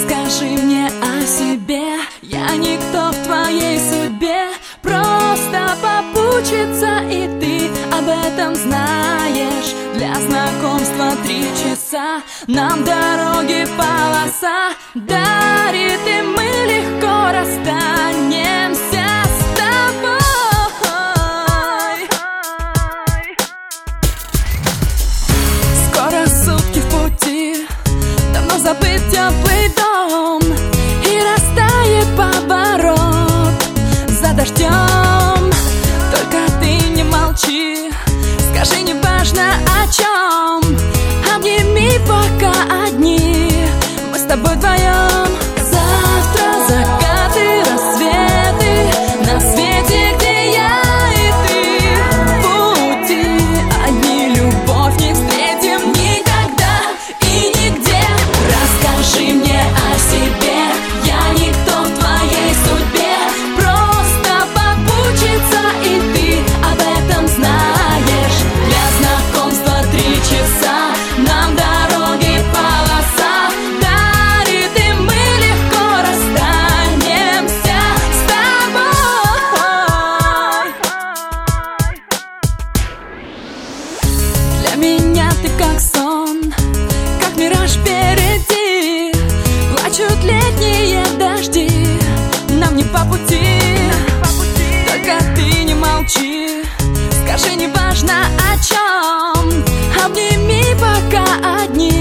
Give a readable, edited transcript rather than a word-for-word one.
Расскажи мне о себе, я никто в твоей судьбе. Просто попутчица, и ты об этом знаешь. Для знакомства 3 часа, нам дороги полоса дарит, и мы легко расстанемся с тобой. Скоро сутки в пути, давно забыт теплый дом, и растает поворот за дождем. Только ты не молчи, скажи, не важно о чем. Обними, пока одни мы с тобой вдвоем. Завтра закаты, рассветы на свете, где я и ты. Пути одни, любовь не встретим никогда и нигде. Расскажи мне о себе, я никто в твоей судьбе. Просто попутчица, и ты об этом знаешь. Для знакомства 3 часа, нам дороги полоса дарит, и мы легко расстанемся с тобой. Для меня ты как сон, как мираж впереди. Плачут летние дожди, нам не по пути. Только ты не молчи, скажи, не важно о чем. Обними, пока одни